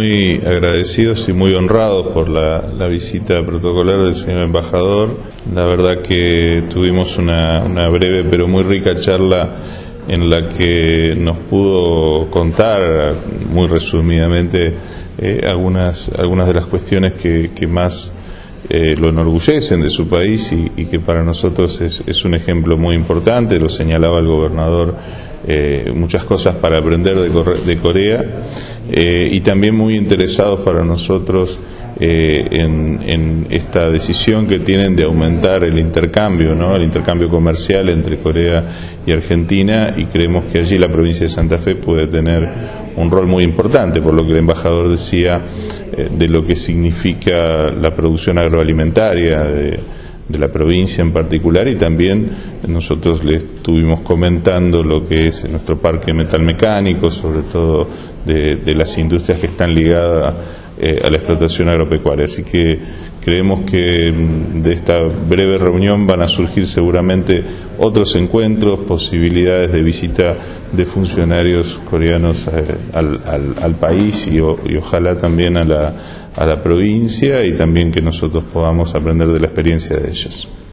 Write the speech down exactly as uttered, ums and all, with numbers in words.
muy agradecidos y muy honrados por la, la visita protocolar del señor embajador. La verdad que tuvimos una, una breve pero muy rica charla en la que nos pudo contar muy resumidamente eh, algunas, algunas de las cuestiones que, que más eh, lo enorgullecen de su país y, y que para nosotros es, es un ejemplo muy importante. Lo señalaba el gobernador, eh, muchas cosas para aprender de, de Corea eh, y también muy interesados para nosotros eh, en, en esta decisión que tienen de aumentar el intercambio, ¿no? El intercambio comercial entre Corea y Argentina, y creemos que allí la provincia de Santa Fe puede tener un rol muy importante, por lo que el embajador decía eh, de lo que significa la producción agroalimentaria de, de la provincia en particular, y también nosotros le estuvimos comentando lo que es nuestro parque metalmecánico, sobre todo de, de las industrias que están ligadas eh, a la explotación agropecuaria. Así que creemos que de esta breve reunión van a surgir seguramente otros encuentros, posibilidades de visita de funcionarios coreanos eh, al, al, al país y, o, y ojalá también a la, a la provincia, y también que nosotros podamos aprender de la experiencia de ellos.